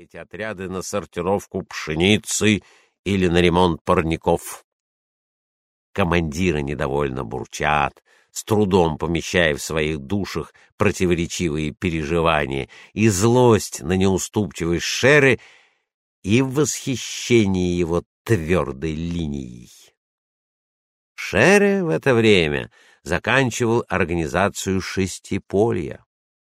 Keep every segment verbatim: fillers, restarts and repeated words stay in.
эти отряды на сортировку пшеницы или на ремонт парников. Командиры недовольно бурчат, с трудом помещая в своих душах противоречивые переживания и злость на неуступчивость Шеры и восхищение его твердой линией. Шере в это время заканчивал организацию шестиполья.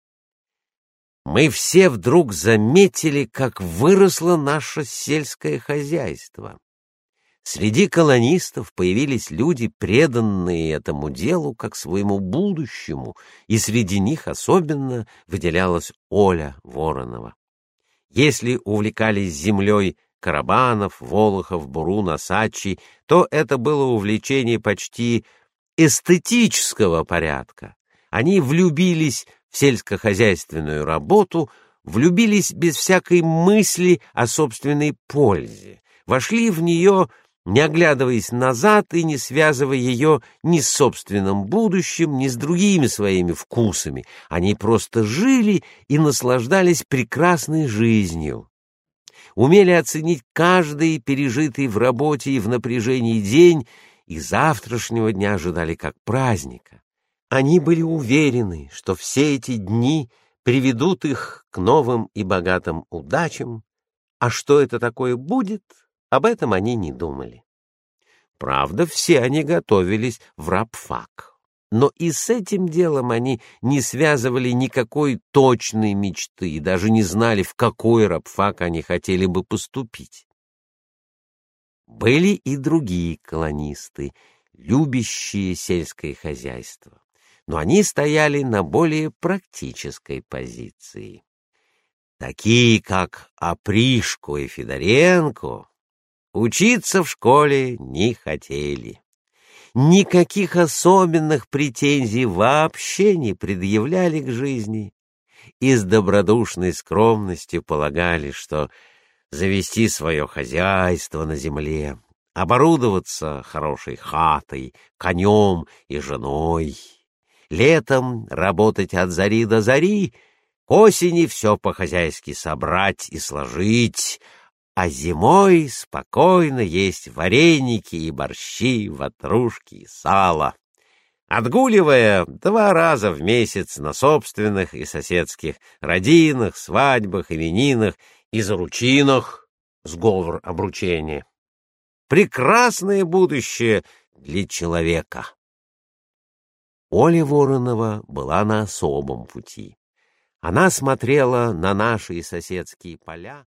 Мы все вдруг заметили, как выросло наше сельское хозяйство. Среди колонистов появились люди, преданные этому делу как своему будущему, и среди них особенно выделялась Оля Воронова. Если увлекались землей Карабанов, Волохов, Бурун, Осадчий, то это было увлечение почти эстетического порядка. Они влюбились в сельскохозяйственную работу, влюбились без всякой мысли о собственной пользе, вошли в нее, не оглядываясь назад и не связывая ее ни с собственным будущим, ни с другими своими вкусами. Они просто жили и наслаждались прекрасной жизнью. Умели оценить каждый пережитый в работе и в напряжении день, и завтрашнего дня ожидали как праздника. Они были уверены, что все эти дни приведут их к новым и богатым удачам, а что это такое будет, об этом они не думали. Правда, все они готовились в рабфак, но и с этим делом они не связывали никакой точной мечты и даже не знали, в какой рабфак они хотели бы поступить. Были и другие колонисты, любящие сельское хозяйство, но они стояли на более практической позиции. Такие, как Опришко и Федоренко, учиться в школе не хотели. Никаких особенных претензий вообще не предъявляли к жизни и с добродушной скромностью полагали, что завести свое хозяйство на земле, оборудоваться хорошей хатой, конем и женой, летом работать от зари до зари, к осени все по-хозяйски собрать и сложить, а зимой спокойно есть вареники и борщи, ватрушки и сало, отгуливая два раза в месяц на собственных и соседских родинах, свадьбах, именинах и заручинах, сговор обручения. Прекрасное будущее для человека. Оля Воронова была на особом пути. Она смотрела на наши соседские поля